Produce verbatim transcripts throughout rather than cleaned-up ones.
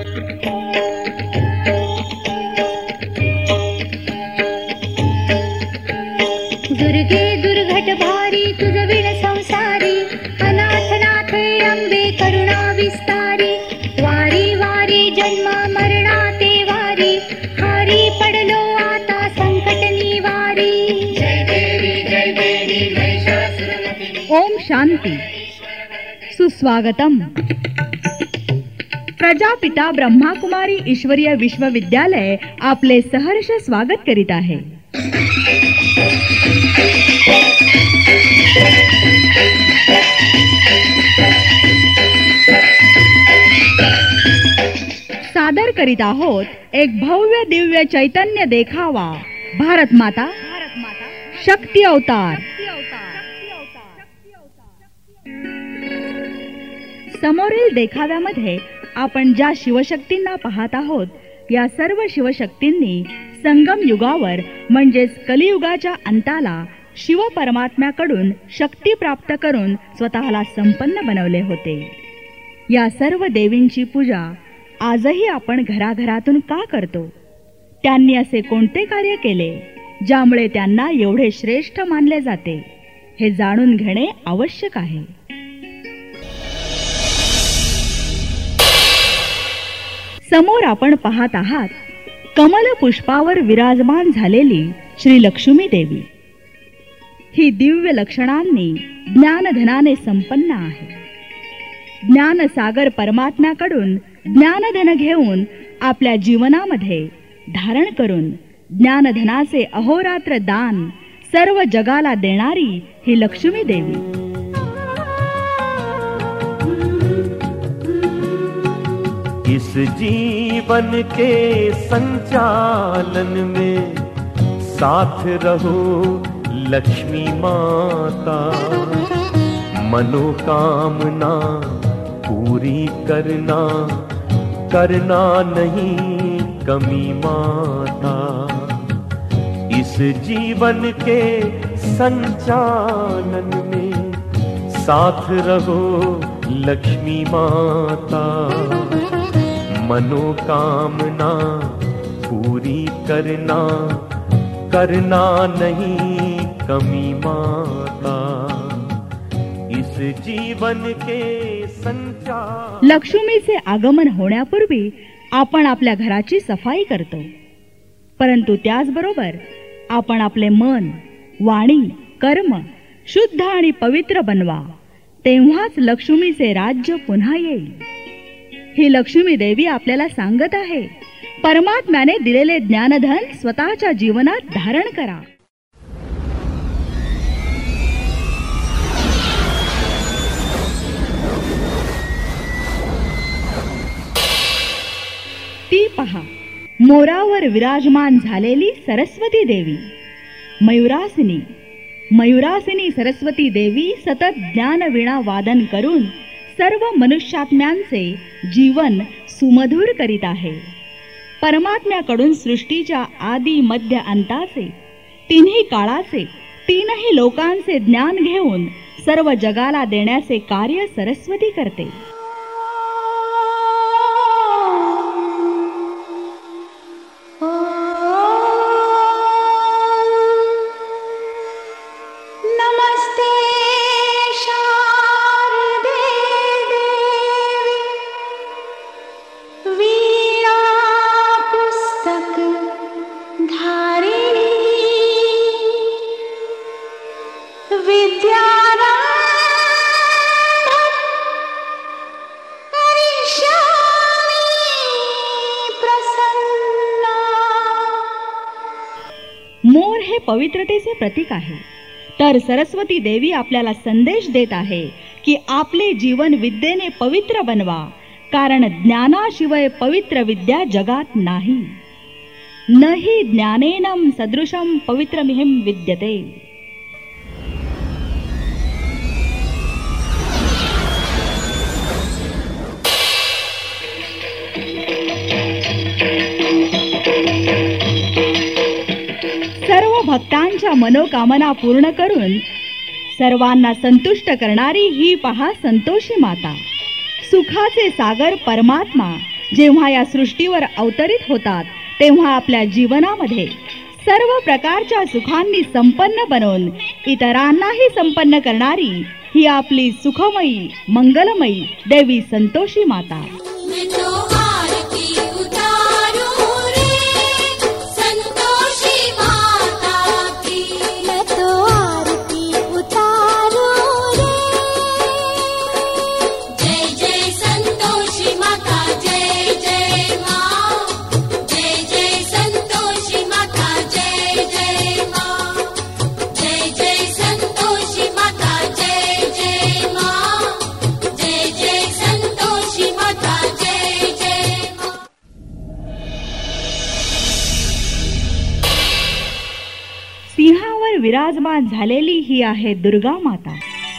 दुर्गे दुर्घट भारी तुझ विण संसारी, अनाथ नाथे अंबे करुणा विस्तारी, वारी वारी जन्म मरणाते वारी, हारी पडलो आता संकट निवारी। जय देवी जय देवी महिषासुरमर्दिनी। ओम शांती। सुस्वागतम। प्रजापिता ब्रह्माकुमारी ईश्वरीय विश्वविद्यालय आपले सहर्ष स्वागत करीत आहे। सादर करीत आहोत एक भव्य दिव्य चैतन्य देखावा, भारत माता शक्ती अवतार। समोरील देखाव्यामध्ये आपण ज्या शिवशक्तींना पाहत आहोत, या सर्व शिवशक्तींनी संगम युगावर म्हणजेच कलियुगाच्या अंताला शिव परमात्म्याकडून शक्ती प्राप्त करून स्वतःला संपन्न बनवले होते। या सर्व देवींची पूजा आजही आपण घराघरातून का करतो? त्यांनी असे कोणते कार्य केले ज्यामुळे त्यांना एवढे श्रेष्ठ मानले जाते? हे जाणून घेणे आवश्यक आहे। समोर आपण पाहत आहात कमल पुष्पावर विराजमान झालेली श्री लक्ष्मी देवी। ही दिव्य लक्षणांनी ज्ञानधनाने संपन्न आहे। ज्ञानसागर परमात्म्याकडून ज्ञानधन घेऊन आपल्या जीवनामध्ये धारण करून ज्ञानधनाचे अहोरात्र दान सर्व जगाला देणारी ही लक्ष्मी देवी। इस जीवन के संचालन में साथ रहो लक्ष्मी माता, मनोकामना पूरी करना करना नहीं कमी माता। इस जीवन के संचालन में साथ रहो लक्ष्मी माता, मनोकामना पूरी करना करना नहीं कमी माता। इस जीवन के संचार। लक्ष्मीचे आगमन होण्यापूर्वी आपण आपल्या घराची सफाई करतो, परंतु त्याचबरोबर आपण आपले मन, वाणी, कर्म शुद्ध आणि पवित्र बनवा, तेव्हाच लक्ष्मीचे राज्य पुन्हा येईल। ही लक्ष्मी देवी आपल्याला सांगत आहे, परमात्म्याने दिलेले ज्ञानधन स्वतःच्या जीवनात धारण करा। ती पहा, मोरावर विराजमान झालेली सरस्वती देवी, मयुरासिनी। मयुरासिनी सरस्वती देवी सतत ज्ञानवीणा वादन करून सर्व मनुष्यात्म्यांचे जीवन सुमधुर करीत आहे। परमात्म्याकडून सृष्टीच्या आदी मध्य अंताचे, तिन्ही काळाचे, तीनही लोकांचे ज्ञान घेऊन सर्व जगाला देण्याचे कार्य सरस्वती करते। मोर हे पवित्रतेचे प्रतीक आहे, तर सरस्वती देवी आपल्याला संदेश देत आहे की आपले जीवन विद्येने पवित्र बनवा, कारण ज्ञानाशिवाय पवित्र विद्या जगात नाही। नहि ज्ञानेनम सदृशम पवित्रमिहिं विद्यते। सर्व भक्तांच्या मनोकामना पूर्ण करून सर्वांना संतुष्ट करणारी ही पहा संतोषी माता, सुखाचे सागर परमात्मा जेव्हा या सृष्टीवर अवतरित होतात तेव्हा आपल्या जीवनामध्ये सर्व प्रकारच्या सुखांनी संपन्न बनवून इतरांनाही संपन्न करणारी ही आपली सुखमयी मंगलमयी देवी संतोषी माता. विराजमान झालेली ही आहे दुर्गा माता.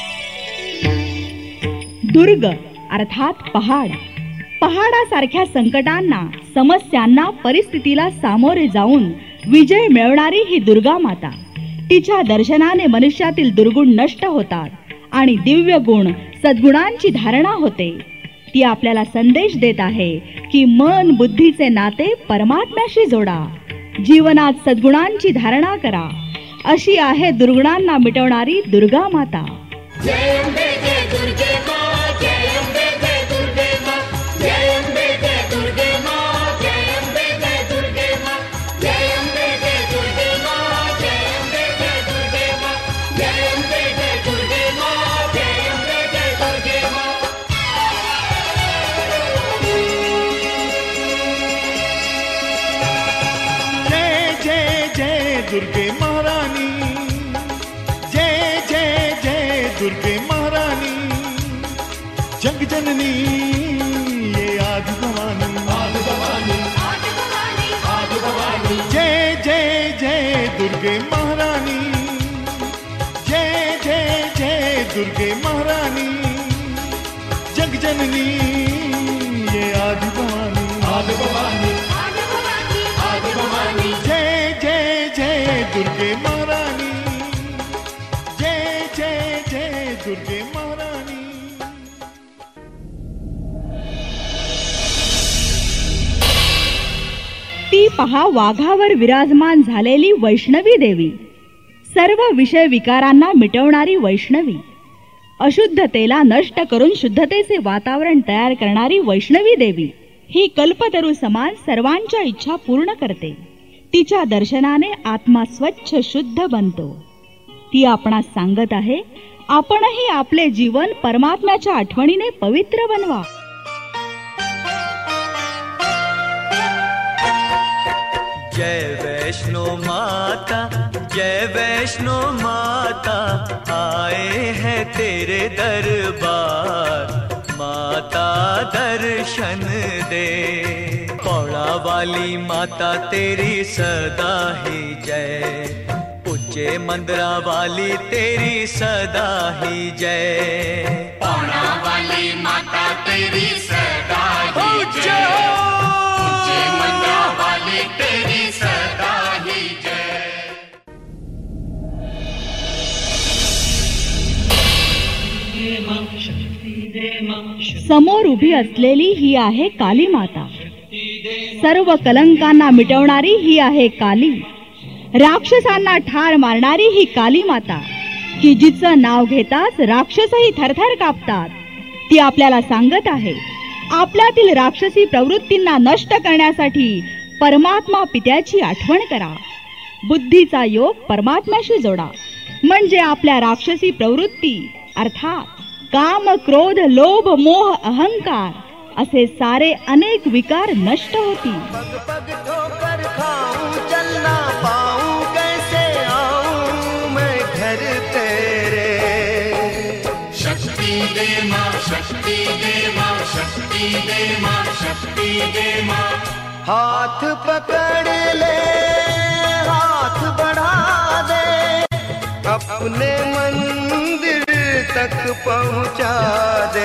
दुर्ग अर्थात पहाड. पहाडासारख्या संकटांना, समस्यांना, परिस्थितीला सामोरे जाऊन विजय मिळवणारी ही दुर्गा माता. तिच्या दर्शनाने मनुष्यातील दुर्गुण नष्ट होतात आणि दिव्य गुण सद्गुणांची धारणा होते. ती आपल्याला संदेश देत आहे की मन बुद्धीचे नाते परमात्म्याशी जोडा, जीवनात सद्गुणांची धारणा करा. अशी आहे दुर्गुणांना मिटवणारी दुर्गा माता. जय अंबे जय दुर्गे माँ, जय अंबे जय दुर्गे माँ, जय अंबे जय दुर्गे माँ, जय अंबे जय दुर्गे माँ, जय अंबे जय दुर्गे माँ, जय अंबे जय दुर्गे माँ, जय अंबे जय दुर्गे माँ, जय अंबे जय दुर्गे माँ. जय जय जय दुर्गे महारानी, जय जय जय दुर्गे महारानी, जग जननी ये आदि भवानी, आदि भवानी, आदि भवानी, आदि भवानी. जय जय जय दुर्गे महारानी, जय जय जय दुर्गे महारानी, जग जननी ये आदि भवानी, आदि भवानी, आदि भवानी, आदि भवानी. जय जय जय दुर्गे महारानी, जय जय जय दुर्गे महारानी. ती पहा वाघावर विराजमान झालेली वैष्णवी देवी. सर्व विषय विकारांना मिटवणारी वैष्णवी. अशुद्धतेला नष्ट करून शुद्धतेचे वातावरण तयार करणारी वैष्णवी देवी ही कल्पतरू समान सर्वांच्या इच्छा पूर्ण करते. तिच्या दर्शनाने आत्मा स्वच्छ शुद्ध बनतो. ती आपणास सांगत आहे, आपणही आपले जीवन परमात्म्याच्या आठवणीने पवित्र बनवा. जय वैष्णो माता, जय वैष्णो माता, आए हैं तेरे दरबार. माता दर्शन दे, पौड़ा वाली माता तेरी सदा ही जय. उच्चे मंदिरा वाली तेरी सदा ही जय. पौड़ा वाली माता तेरी सदा ही जय. उच्चे मंदिरा वाली तेरी सदा ही जय. समोर उभी असलेली ही आहे काली माता. सर्व कलंकांना मिटवणारी ही आहे काली. राक्षसांना ठार मारणारी ही काली माता, की जिचं नाव घेताच राक्षसही थरथर कापतात. ती आपल्याला सांगत आहे, आपल्यातील राक्षसी प्रवृत्तींना नष्ट करण्यासाठी परमात्मा पित्याची आठवण करा. बुद्धीचा योग परमात्म्याशी जोडा, म्हणजे आपल्या राक्षसी प्रवृत्ती अर्थात काम, क्रोध, लोभ, मोह, अहंकार असे सारे अनेक विकार नष्ट होतील. पग पग ठोकर खाऊं, चलना पाऊं, कैसे आऊं मैं घर तेरे. शक्ति दे माँ, शक्ति दे माँ, शक्ति दे माँ, शक्ति दे माँ. हाथ पकड़ ले, हाथ बढ़ा दे, अपने मंदिर तक पहुँचा दे.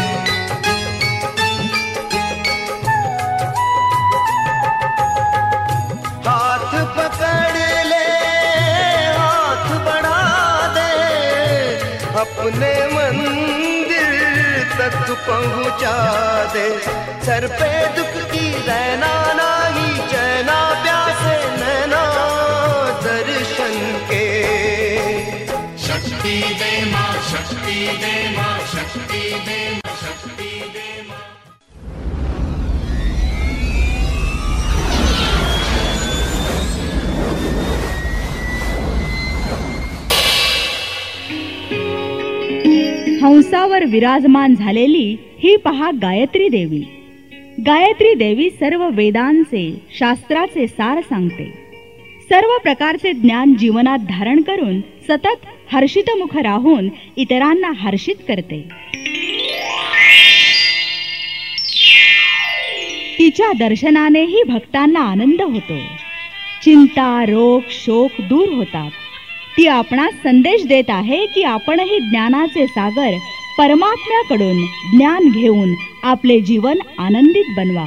हाथ पकड़ ले, हाथ बढ़ा दे, अपने मंदिर तक पहुँचा दे. सर पे दुख रहना नाही चैना प्यासे नैना दर्शन के। शक्ति दे माँ, शक्ति दे माँ, शक्ति दे माँ, शक्ति दे माँ। हंसावर विराजमान झालेली ही पहा गायत्री देवी. गायत्री देवी सर्व वेदांचे शास्त्राचे सार सांगते. सर्व प्रकारचे ज्ञान जीवनात धारण करून सतत हर्षितमुख राहून इतरांना हर्षित करते. तिच्या दर्शनानेही भक्तांना आनंद होतो. चिंता रोग शोक दूर होतात. ती आपणास संदेश देत आहे की आपणही ज्ञानाचे सागर परमात्म्याकडून ज्ञान घेऊन आपले जीवन आनंदित बनवा.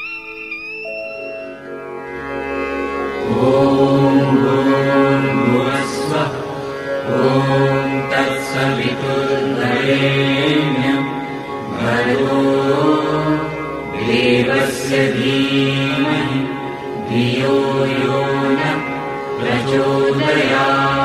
ओम भूर्भुवस्सुवः ओम तत्सवितुर्वरेण्यं भर्गो देवस्य धीमहि धियो यो नः प्रचोदयात्.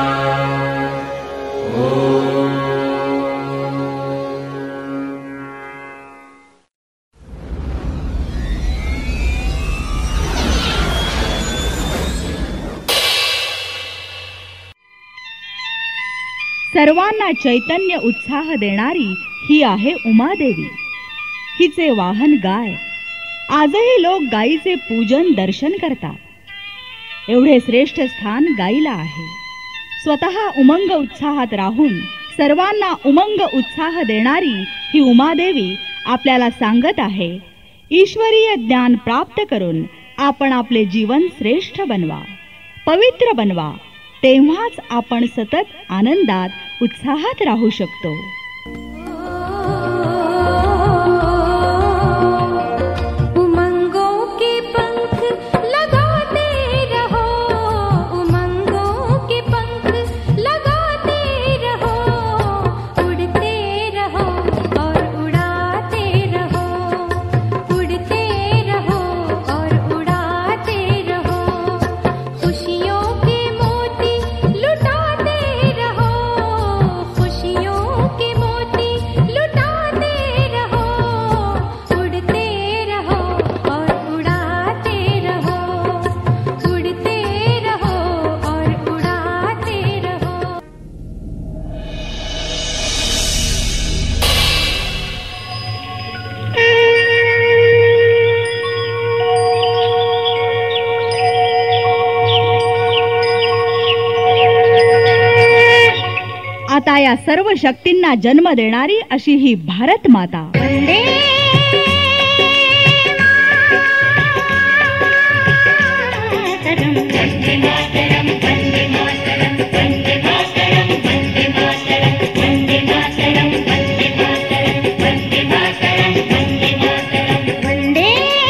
सर्वांना चैतन्य उत्साह देणारी ही आहे उमादेवी. हिचे वाहन गाय. आजही लोक गायीचे पूजन दर्शन करतात. एवढे श्रेष्ठ स्थान गायीला आहे. स्वतः उमंग उत्साहात राहून सर्वांना उमंग उत्साह देणारी ही उमादेवी आपल्याला सांगत आहे, ईश्वरीय ज्ञान प्राप्त करून आपण आपले जीवन श्रेष्ठ बनवा, पवित्र बनवा. तेव्हाच आपण सतत आनंदात उत्साहात राहू शकतो. आता या सर्व शक्तींना जन्म देणारी अशी ही भारत माता. वंदे मातरम, वंदे मातरम, वंदे मातरम, वंदे मातरम, वंदे मातरम, वंदे मातरम, वंदे मातरम, वंदे मातरम, वंदे मातरम, वंदे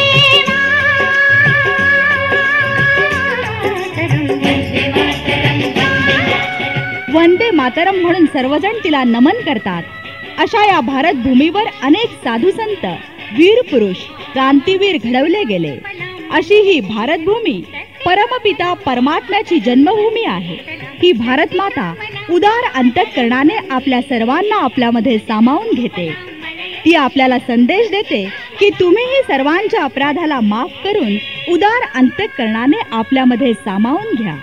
वंदे मातरम म्हणून सर्वजण तिला नमन करतात. अशा या भारत भूमीवर अनेक साधू संत वीर पुरुष क्रांतीवीर घडवले गेले. अशी ही भारत भूमी परमपिता परमात्म्याची जन्मभूमी आहे. ही भारत माता उदार अंतःकरणाने आपल्या सर्वांना आपल्यामध्ये सामावून घेते. ती आपल्याला संदेश देते की तुम्हीही सर्वांच्या अपराधाला माफ करून उदार अंतःकरणाने आपल्यामध्ये सामावून घ्या.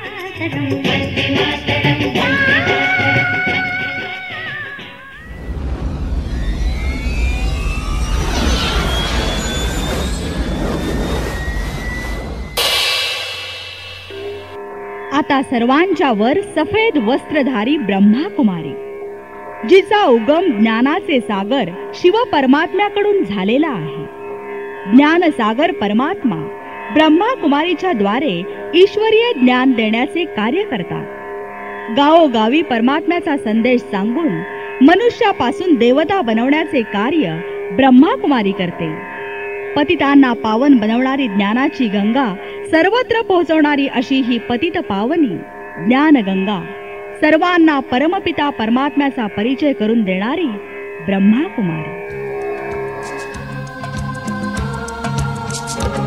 आता सर्वांच्या वर सफेद वस्त्रधारी ब्रह्माकुमारी, जिचा उगम ज्ञानाचे सागर शिव परमात्म्याकडून झालेला आहे. ज्ञानसागर परमात्मा ब्रह्माकुमारीच्या द्वारे ईश्वरीय ज्ञान देण्याचे कार्य करतात. गावोगावी परमात्म्याचा संदेश सांगून मनुष्यापासून देवता बनवण्याचे कार्य ब्रह्माकुमारी करते. पतितांना पावन बनवणारी ज्ञानाची गंगा सर्वत्र पोहोचवणारी अशी ही पतित पावनी ज्ञानगंगा, सर्वांना परमपिता परमात्म्याचा परिचय करून देणारी ब्रह्माकुमारी.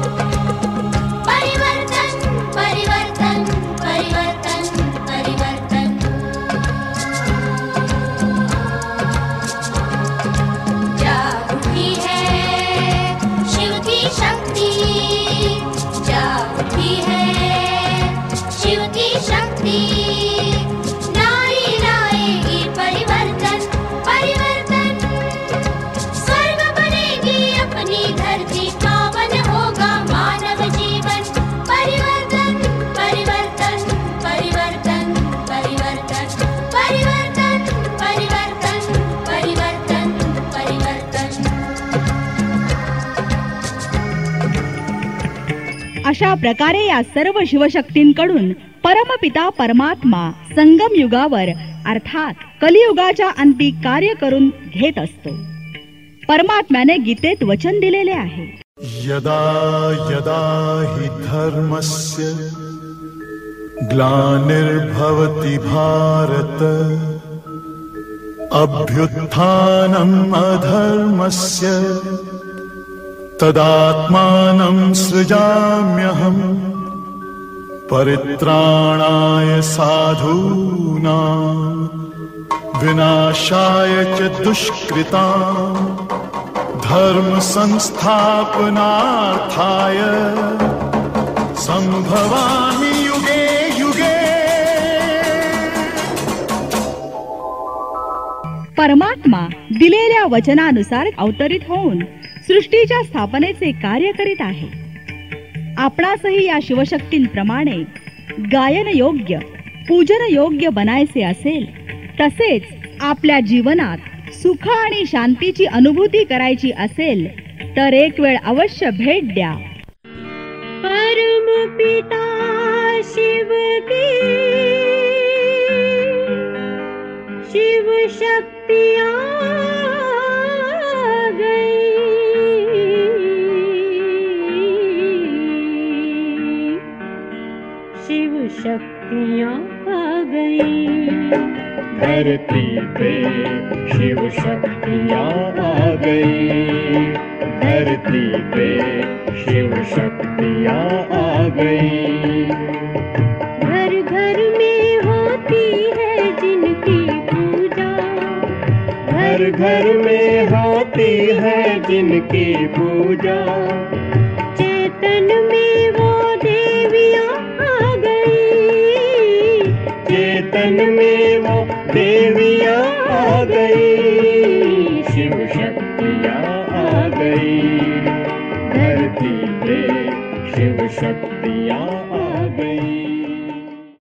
जी पावन होगा मानव जीवन। परिवर्तन परिवर्तन परिवर्तन परिवर्तन परिवर्तन परिवर्तन परिवर्तन परिवर्तन। अशा प्रकारे या सर्व शिवशक्तींकडून परमपिता परमात्मा संगम युगावर अर्थात कलियुगाच्या अंती कार्य करून घेत असतो। परमात्म्याने गीतेत वचन दिलेले आहे, यदा यदा हि धर्मस्य ग्लानिर्भवति भारत अभ्युत्थानम् अधर्मस्य तदात्मानं सृजाम्यहम् परित्राणाय साधूनां विनाशाय च दुष्कृतां धर्म संस्थापनार्थाय संभवामि युगे युगे। परमात्मा दिलेल्या वचनानुसार अवतरित होऊन सृष्टीच्या स्थापनेचे कार्य करीत आहे। आपणासही या शिवशक्तींप्रमाणे गायन योग्य पूजन योग्य बनायचे असेल, तसेच आपल्या जीवनात सुख आणि शांतीची अनुभूती करायची असेल तर एक वेळ अवश्य भेट द्या परमपिता शिव की शिव शक्तियाँ शक्तियाँ आ गई। धरती पे शिव शक्तियाँ आ गई, धरती पे शिव शक्तियाँ आ गई। घर घर में होती है जिनकी पूजा, घर घर में होती है जिनकी पूजा। चेतन में वो देवियाँ आ गई, चेतन में वो देवियाँ आ गई, शिव शक्तियाँ आ गई। धरती पे शिव शक्तियाँ आ गई।